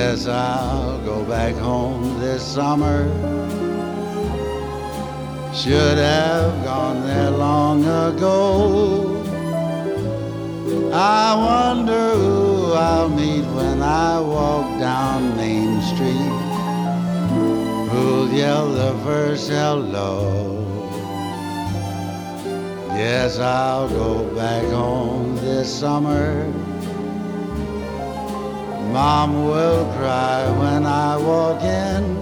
Guess I'll go back home this summer. Should have gone there long ago. I wonder who I'll meet when I walk down Main Street. Who'll yell the first hello? Guess I'll go back home this summer. Mom will cry when I walk in.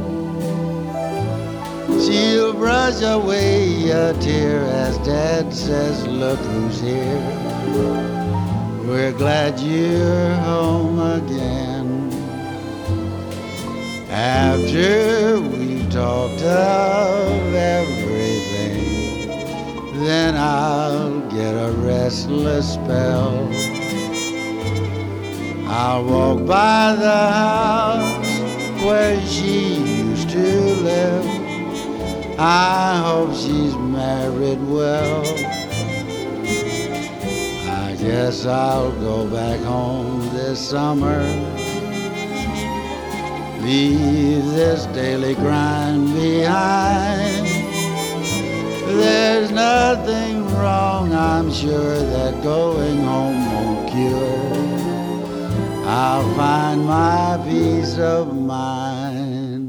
She'll brush away a tear as Dad says, look who's here. We're glad you're home again. After we've talked of everything, then I'll get a restless spell. I'll walk by the house where she used to live. I hope she's married well. I guess I'll go back home this summer. Leave this daily grind behind. There's nothing wrong, I'm sure, that going home won't cure. I'll find my peace of mind.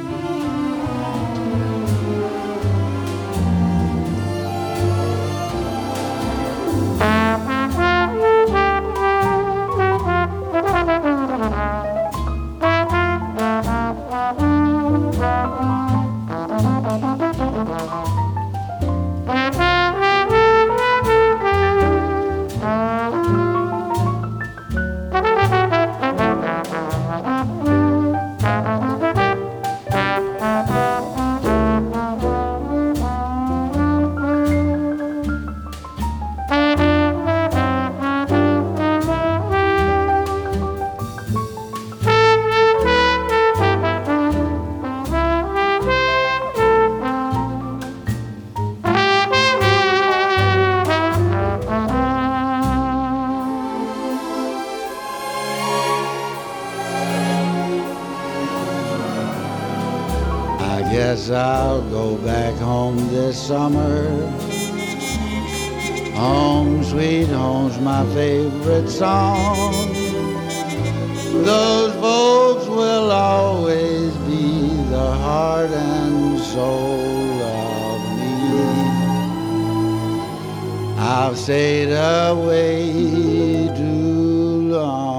I guess I'll go back home this summer. Home sweet home's my favorite song. Those folks will always be the heart and soul of me. I've stayed away too long.